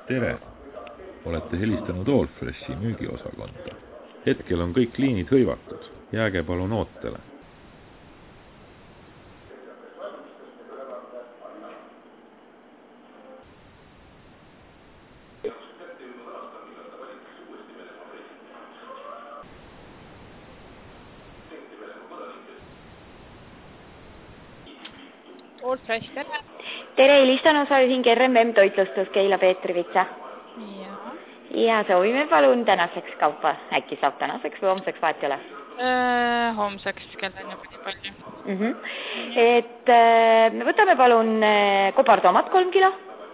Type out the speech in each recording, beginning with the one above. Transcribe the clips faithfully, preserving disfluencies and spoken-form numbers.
Tere! Olete helistanud Allfreshi müügiosakonda. Hetkel on kõik liinid hõivatud. Jääge palun ootele. Allfresh, tere! Tere, helistan osalesin R M M toitlustus Keila Peetrivitsa. Ja. Ja soovime palun tänaseks kaupa. Äkki saab tänaseks või homseks vahet ei ole? Äh, homseks kell on juba nii palju. Mm -hmm. Et äh, me võtame palun äh, kobartomat kolm kilo.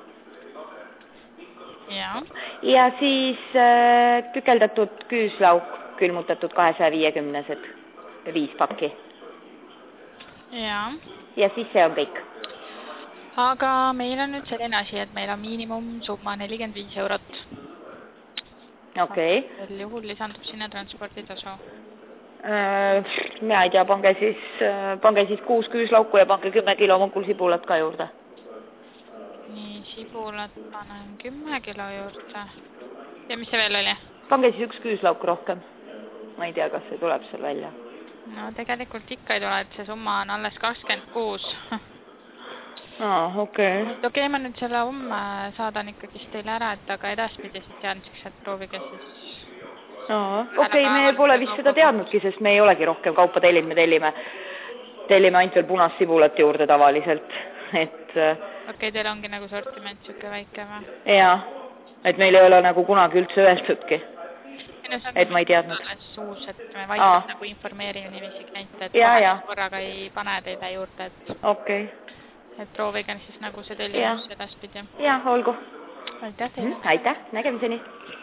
Ja. Ja siis äh, tükeldatud küüslauk, külmutatud kahesaja viiekümnesed viis pakki. Ja. Ja siis see on kõik. Aga meil on nüüd selline asi, et meil on miinimum summa nelikümmend viis eurot. Okei. Okay. Sel juhul lisandub sinna transporditasu. Äh, mina ei tea, pange siis, pange siis kuus küüslauku ja pange kümme kilo mungul sibulat ka juurde. Nii, sibulat panen kümme kilo juurde. Ja mis see veel oli? Pange siis üks küüslauk rohkem. Ma ei tea, kas see tuleb seal välja. No tegelikult ikka ei tule, et see summa on alles kakskümmend kuus. Aa, okei. Okay. Okei, okay, ma nüüd selle homme saadan ikkagi teile ära, et aga edaspidi siis teadmiseks, et proovige siis... Okei, okay, me pole vist seda teadnudki, sest me ei olegi rohkem kaupa tellid, me tellime, tellime ainult veel punast sibulat juurde tavaliselt, et... Okei, okay, teil ongi nagu sortiment siuke väike või? Jaa, et meil ei ole nagu kunagi üldse öeldudki, et ma ei teadnud. Suus, et me vaikselt nagu informeerime niiviisi kliente, et ja, ja. korraga ei pane teile juurde, et... Okei. Okay. Et proovige siis nagu see tellimus edaspidi. Jah, olgu. Aitäh teile. Aitäh, nägemiseni.